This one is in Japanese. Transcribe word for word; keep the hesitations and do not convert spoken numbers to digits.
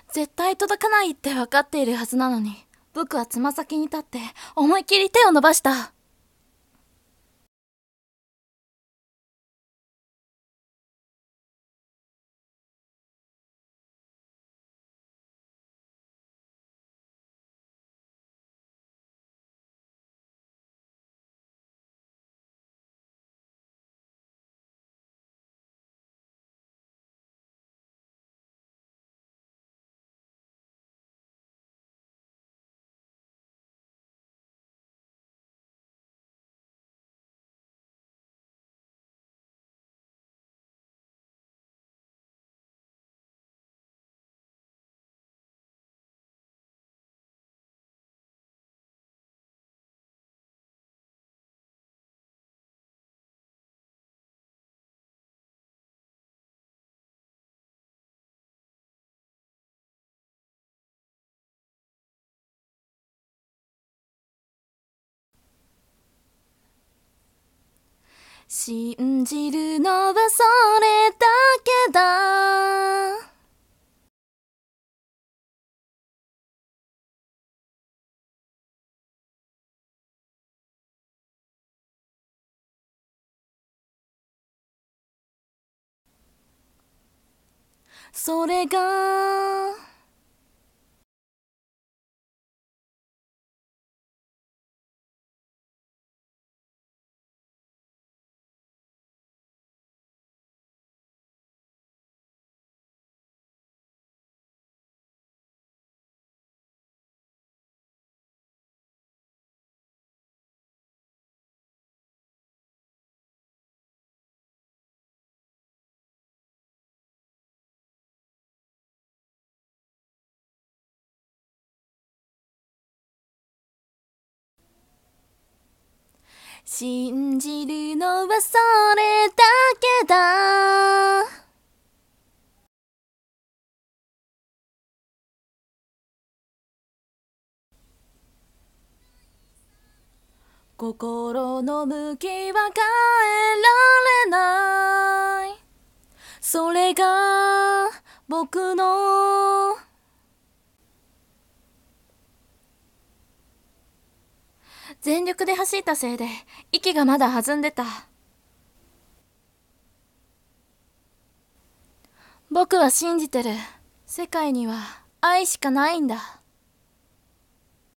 絶対届かないって分かっているはずなのに、僕はつま先に立って思いっきり手を伸ばした。信じるのはそれだけだ。それが信じるのはそれだけだ。心の向きは変えられない。それが僕の全力で走ったせいで息がまだ弾んでた。僕は信じてる。世界には愛しかないんだ。